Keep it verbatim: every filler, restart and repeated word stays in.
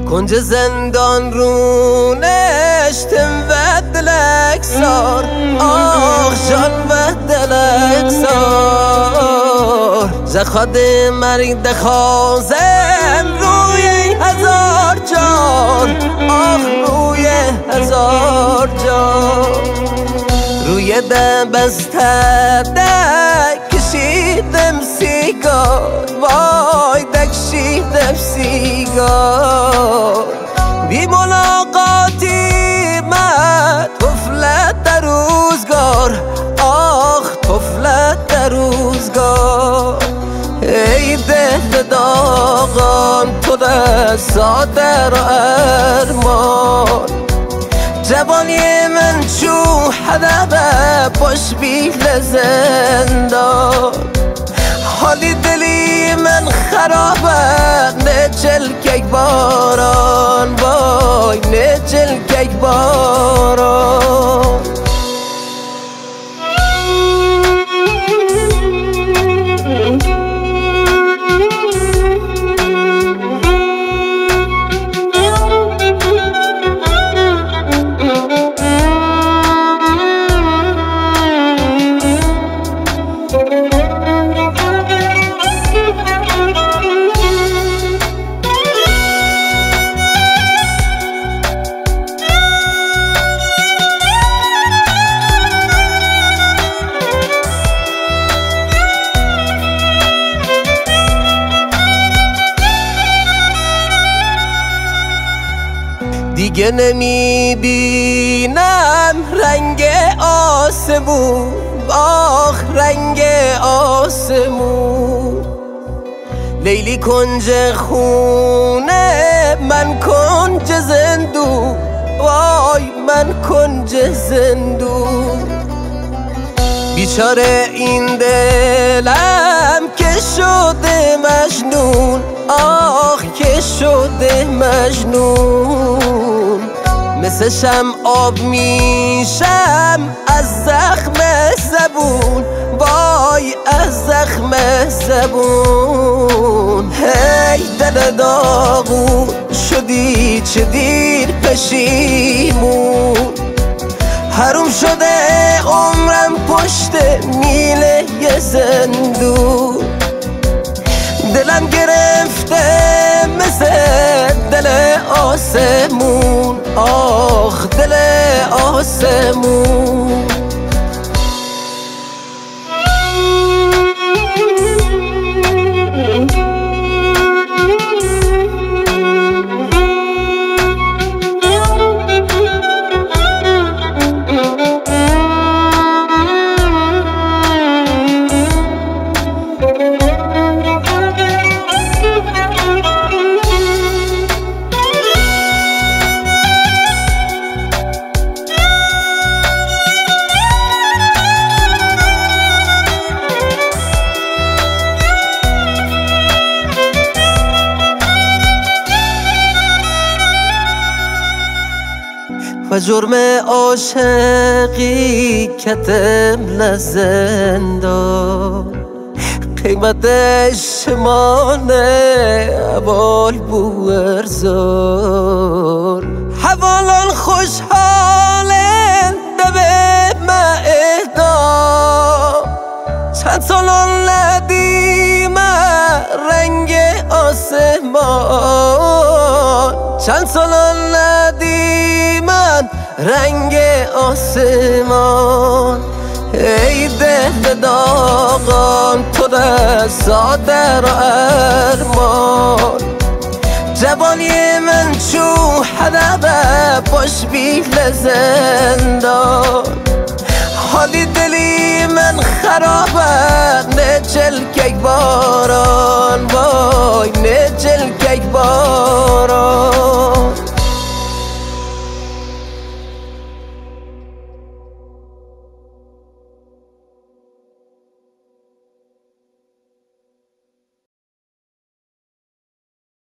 کنج زندان رونش تم و دلک سار آخ جان و دلک سار زخواد مرگ دخوازم روی هزار جان آخ روی هزار جان روی دبسته ده کشیدم سیگار وای دکشیدم سیگار بی ملاقاتی من طفلت در روزگار آخ طفلت در روزگار ای دل داغان تو دستا در ارمان جوانی من چو حدبه باش بیل زندان حالی دلی من خرابه نه چلکک باران وای نه چلکک باران دیگه نمیبینم رنگ آسمون آخ رنگ آسمون لیلی کنج خونه من کنج زندون وای من کنج زندون بیچاره این دلم که شده مجنون آخ که شده مجنون مثل شم آب میشم از زخم زبون وای از زخم زبون هی دل داغون شدی چه دیر پشیمون حروم شده عمرم پشت میله ی زندون دلم گرفته مثل دل آسمون آخ دل آسمون و جرم عاشقی کتم لزندان قیمتش مانه اول بو ارزار حوالان خوشحالن دبه معدام چند سالان ندیمه رنگ آسمان چند سالان ندیمن رنگ آسمان ای دل داغان تو دستا در ارمان جوانی من چو حدبه باش بیل زندان حالی دلی من خرابه نه چلکک باران